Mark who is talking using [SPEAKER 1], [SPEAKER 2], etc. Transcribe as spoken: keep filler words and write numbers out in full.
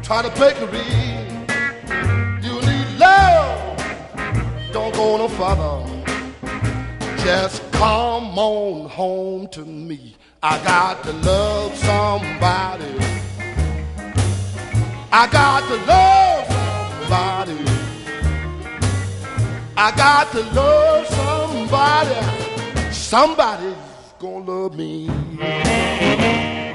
[SPEAKER 1] try to bakery. You need love, don't go no further. Just come on home to me. I got to love somebody. I got to love somebody. I got to love somebody. Somebody's gonna love me.